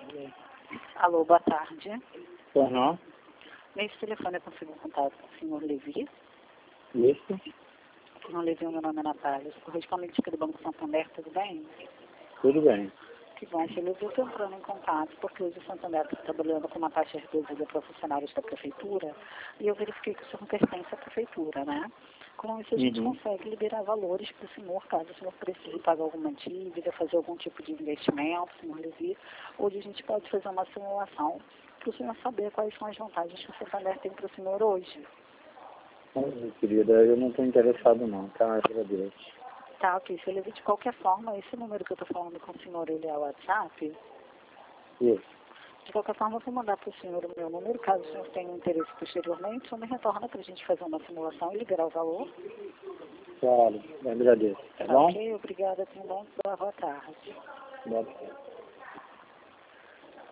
Alô, boa tarde. Uhum. Nesse telefone eu consigo contato com o senhor Levi? Isso? Senhor Levi, meu nome é Natália. Sou correspondente aqui do Banco Santander, tudo bem? Tudo bem. Que bom, senhor Levi, eu estou entrando em contato porque hoje o Santander está trabalhando com uma taxa reduzida para funcionários da prefeitura e eu verifiquei que o senhor pertence à prefeitura, né? Com isso a gente consegue liberar valores para o senhor, caso o senhor precise pagar alguma dívida, fazer algum tipo de investimento, senhor Levi. Hoje a gente pode fazer uma simulação para o senhor saber quais são as vantagens que o Santander tem para o senhor hoje. Querida, eu não estou interessado não, tá? Agradeço. Tá, ok, senhor Levi, de qualquer forma, esse número que eu estou falando com o senhor, ele é o WhatsApp? Isso. De qualquer forma, eu vou mandar para o senhor o meu número, caso o senhor tenha interesse posteriormente, o senhor me retorna para a gente fazer uma simulação e liberar o valor. Claro, agradeço. Tá bom? Ok, obrigada, tenha boa tarde. Boa tarde.